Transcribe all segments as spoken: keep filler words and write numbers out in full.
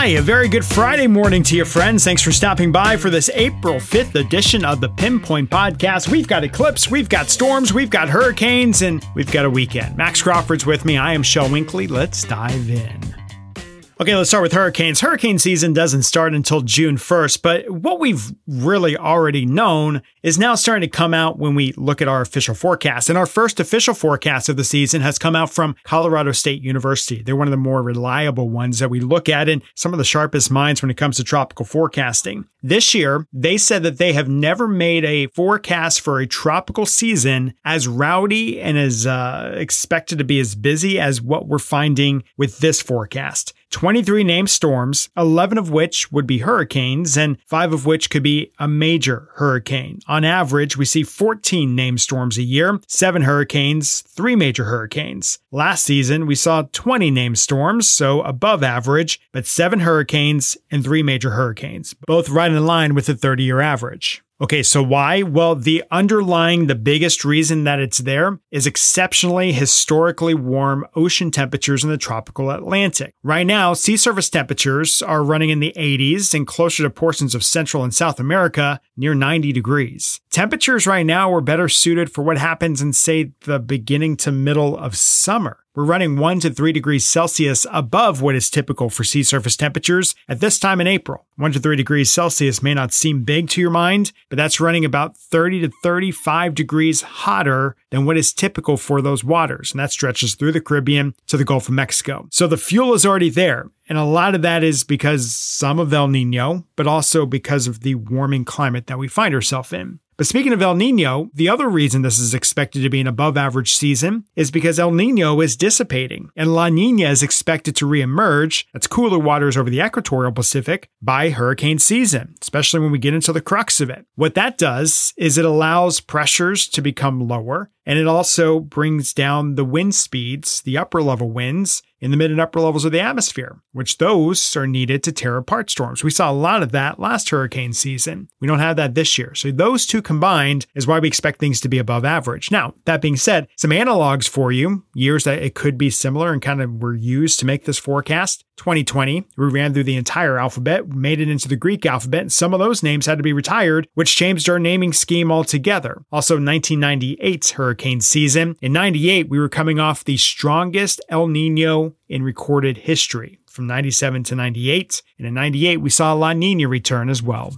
Hi, a very good Friday morning to you, friends. Thanks for stopping by for this April fifth edition of the Pinpoint Podcast. We've got eclipse, we've got storms, we've got hurricanes, and we've got a weekend. Max Crawford's with me. I am Shel Winkley. Let's dive in. Okay, let's start with hurricanes. Hurricane season doesn't start until June first, but what we've really already known is now starting to come out when we look at our official forecast. And our first official forecast of the season has come out from Colorado State University. They're one of the more reliable ones that we look at and some of the sharpest minds when it comes to tropical forecasting. This year, they said that they have never made a forecast for a tropical season as rowdy and as uh, expected to be as busy as what we're finding with this forecast. twenty-three named storms, eleven of which would be hurricanes, and five of which could be a major hurricane. On average, we see fourteen named storms a year, seven hurricanes, three major hurricanes. Last season, we saw twenty named storms, so above average, but seven hurricanes and three major hurricanes, both right in line with the thirty-year average. Okay, so why? Well, the underlying, the biggest reason that it's there is exceptionally historically warm ocean temperatures in the tropical Atlantic. Right now, sea surface temperatures are running in the eighties and closer to portions of Central and South America near ninety degrees. Temperatures right now are better suited for what happens in, say, the beginning to middle of summer. We're running one to three degrees Celsius above what is typical for sea surface temperatures at this time in April. one to three degrees Celsius may not seem big to your mind, but that's running about thirty to thirty-five degrees hotter than what is typical for those waters, and that stretches through the Caribbean to the Gulf of Mexico. So the fuel is already there, and a lot of that is because some of El Nino, but also because of the warming climate that we find ourselves in. But speaking of El Nino, the other reason this is expected to be an above average season is because El Nino is dissipating and La Nina is expected to reemerge, that's cooler waters over the equatorial Pacific, by hurricane season, especially when we get into the crux of it. What that does is it allows pressures to become lower, and it also brings down the wind speeds, the upper level winds, in the mid and upper levels of the atmosphere, which those are needed to tear apart storms. We saw a lot of that last hurricane season. We don't have that this year. So those two combined is why we expect things to be above average. Now, that being said, some analogs for you, years that it could be similar and kind of were used to make this forecast. twenty twenty, we ran through the entire alphabet, made it into the Greek alphabet, and some of those names had to be retired, which changed our naming scheme altogether. Also, nineteen ninety-eight's hurricane season. In ninety-eight, we were coming off the strongest El Nino in recorded history from ninety-seven to ninety-eight. And in ninety-eight, we saw La Nina return as well.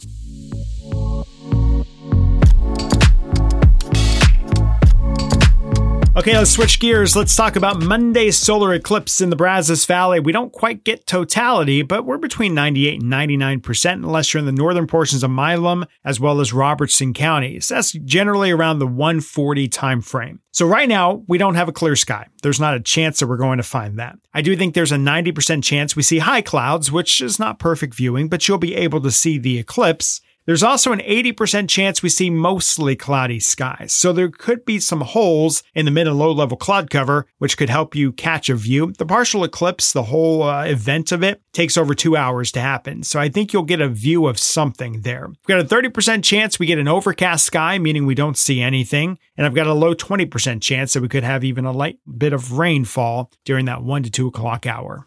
Okay, let's switch gears. Let's talk about Monday's solar eclipse in the Brazos Valley. We don't quite get totality, but we're between ninety-eight and ninety-nine percent unless you're in the northern portions of Milam as well as Robertson counties. That's generally around the one forty time frame. So right now, we don't have a clear sky. There's not a chance that we're going to find that. I do think there's a ninety percent chance we see high clouds, which is not perfect viewing, but you'll be able to see the eclipse. There's also an eighty percent chance we see mostly cloudy skies, so there could be some holes in the mid and low level cloud cover, which could help you catch a view. The partial eclipse, the whole uh, event of it, takes over two hours to happen, so I think you'll get a view of something there. We've got a thirty percent chance we get an overcast sky, meaning we don't see anything, and I've got a low twenty percent chance that we could have even a light bit of rainfall during that one to two o'clock hour.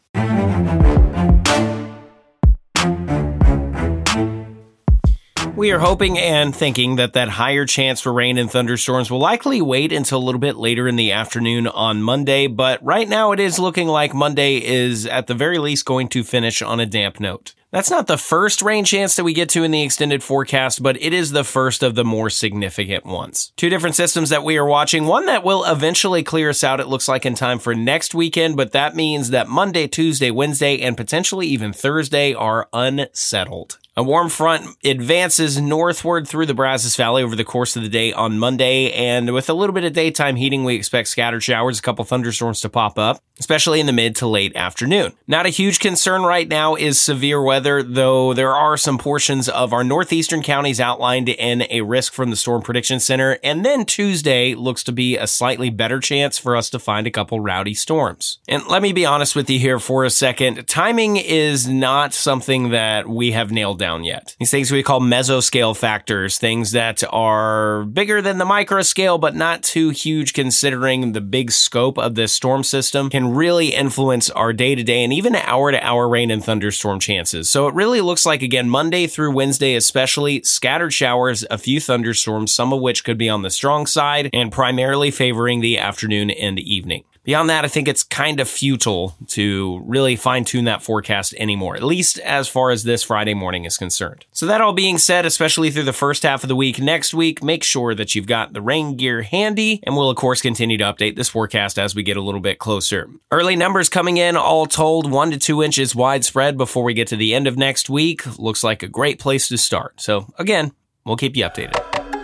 We are hoping and thinking that that higher chance for rain and thunderstorms will likely wait until a little bit later in the afternoon on Monday, but right now it is looking like Monday is at the very least going to finish on a damp note. That's not the first rain chance that we get to in the extended forecast, but it is the first of the more significant ones. Two different systems that we are watching, one that will eventually clear us out, it looks like, in time for next weekend, but that means that Monday, Tuesday, Wednesday, and potentially even Thursday are unsettled. A warm front advances northward through the Brazos Valley over the course of the day on Monday, and with a little bit of daytime heating, we expect scattered showers, a couple thunderstorms to pop up, especially in the mid to late afternoon. Not a huge concern right now is severe weather, though there are some portions of our northeastern counties outlined in a risk from the Storm Prediction Center, and then Tuesday looks to be a slightly better chance for us to find a couple rowdy storms. And let me be honest with you here for a second, timing is not something that we have nailed down. down yet. These things we call mesoscale factors, things that are bigger than the microscale, but not too huge considering the big scope of this storm system, can really influence our day-to-day and even hour-to-hour rain and thunderstorm chances. So it really looks like, again, Monday through Wednesday especially, scattered showers, a few thunderstorms, some of which could be on the strong side and primarily favoring the afternoon and evening. Beyond that, I think it's kind of futile to really fine-tune that forecast anymore, at least as far as this Friday morning is concerned. So that all being said, especially through the first half of the week next week, make sure that you've got the rain gear handy, and we'll of course continue to update this forecast as we get a little bit closer. Early numbers coming in, all told, one to two inches widespread before we get to the end of next week. Looks like a great place to start. So again, we'll keep you updated.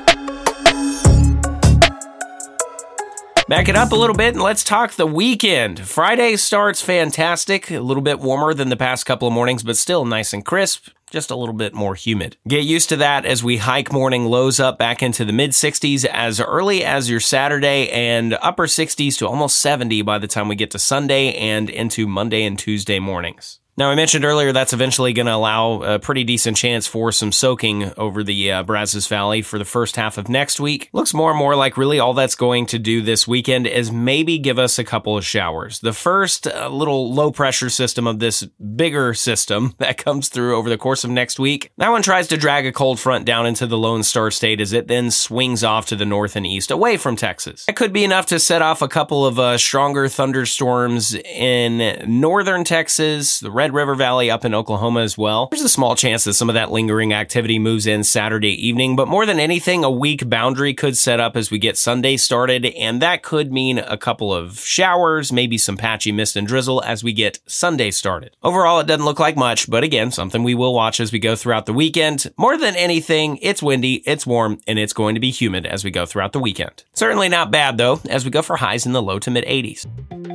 Back it up a little bit and let's talk the weekend. Friday starts fantastic, a little bit warmer than the past couple of mornings, but still nice and crisp, just a little bit more humid. Get used to that as we hike morning lows up back into the mid sixties as early as your Saturday and upper sixties to almost seventy by the time we get to Sunday and into Monday and Tuesday mornings. Now, I mentioned earlier that's eventually going to allow a pretty decent chance for some soaking over the uh, Brazos Valley for the first half of next week. Looks more and more like really all that's going to do this weekend is maybe give us a couple of showers. The first uh, little low-pressure system of this bigger system that comes through over the course of next week, that one tries to drag a cold front down into the Lone Star State as it then swings off to the north and east away from Texas. That could be enough to set off a couple of uh, stronger thunderstorms in northern Texas, the Red River Valley up in Oklahoma as well. There's a small chance that some of that lingering activity moves in Saturday evening, but more than anything, a weak boundary could set up as we get Sunday started, and that could mean a couple of showers, maybe some patchy mist and drizzle as we get Sunday started. Overall, it doesn't look like much, but again, something we will watch as we go throughout the weekend. More than anything, it's windy, it's warm, and it's going to be humid as we go throughout the weekend. Certainly not bad, though, as we go for highs in the low to mid eighties.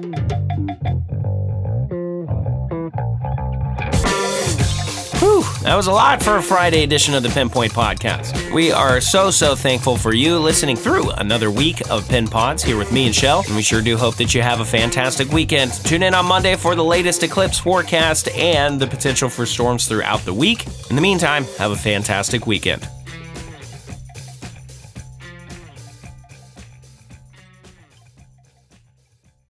Whew, that was a lot for a Friday edition of the Pinpoint Podcast. We are so, so thankful for you listening through another week of Pin Pods here with me and Shell, and we sure do hope that you have a fantastic weekend. Tune in on Monday for the latest eclipse forecast and the potential for storms throughout the week. In the meantime, have a fantastic weekend.